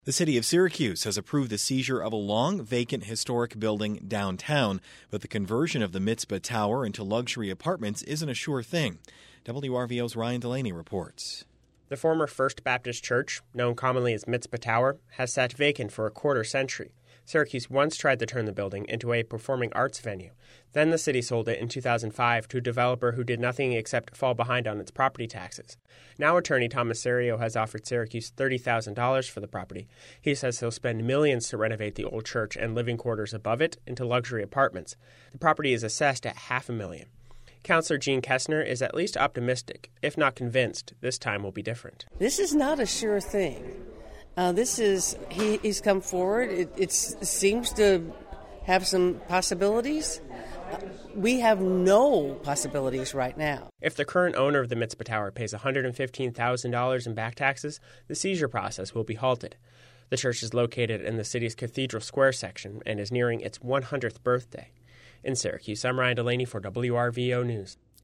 The city of Syracuse has approved the seizure of a long, vacant historic building downtown, but the conversion of the Mitzpah Tower into luxury apartments isn't a sure thing. WRVO's Ryan Delaney reports. The former First Baptist Church, known commonly as Mitzpah Tower, has sat vacant for a quarter century. Syracuse once tried to turn the building into a performing arts venue. Then the city sold it in 2005 to a developer who did nothing except fall behind on its property taxes. Now attorney Thomas Serio has offered Syracuse $30,000 for the property. He says he'll spend millions to renovate the old church and living quarters above it into luxury apartments. The property is assessed at $500,000. Councilor Gene Kessner is at least optimistic, if not convinced, this time will be different. This is not a sure thing. He's come forward. It seems to have some possibilities. We have no possibilities right now. If the current owner of the Mitzpah Tower pays $115,000 in back taxes, the seizure process will be halted. The church is located in the city's Cathedral Square section and is nearing its 100th birthday. In Syracuse, I'm Ryan Delaney for WRVO News.